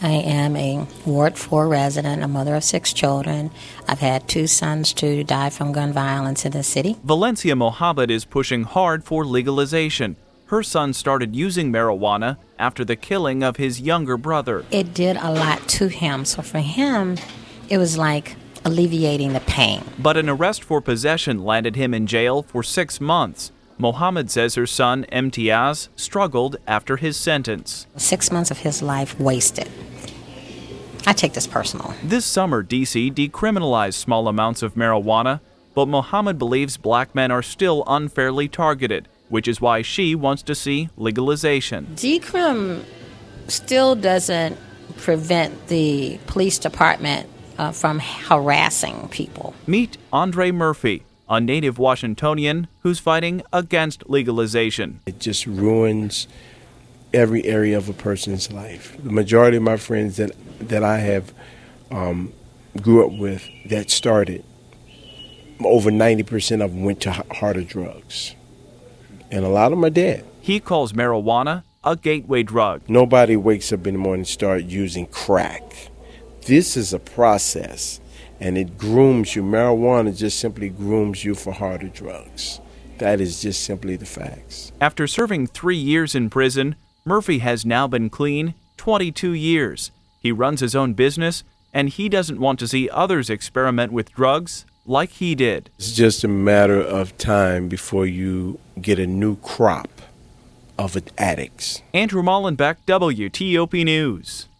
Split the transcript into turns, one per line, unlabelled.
I am a Ward 4 resident, a mother of 6 children. I've had 2 sons to die from gun violence in the city.
Valencia Mohammed is pushing hard for legalization. Her son started using marijuana after the killing of his younger brother.
It did a lot to him, so for him, it was like alleviating the pain.
But an arrest for possession landed him in jail for 6 months. Mohammed says her son, Imtiaz, struggled after his sentence.
6 months of his life wasted. I take this personal.
This summer, D.C. decriminalized small amounts of marijuana, but Mohammed believes black men are still unfairly targeted, which is why she wants to see legalization.
Decrim still doesn't prevent the police department from harassing people.
Meet Andre Murphy, a native Washingtonian who's fighting against legalization.
It just ruins every area of a person's life. The majority of my friends that I have grew up with that started, over 90% of them went to harder drugs. And a lot of them are dead.
He calls marijuana a gateway drug.
Nobody wakes up in the morning and start using crack. This is a process, and it grooms you. Marijuana just simply grooms you for harder drugs. That is just simply the facts.
After serving 3 years in prison, Murphy has now been clean 22 years. He runs his own business, and he doesn't want to see others experiment with drugs like he did.
It's just a matter of time before you get a new crop of addicts.
Andrew Mullenbeck, WTOP News.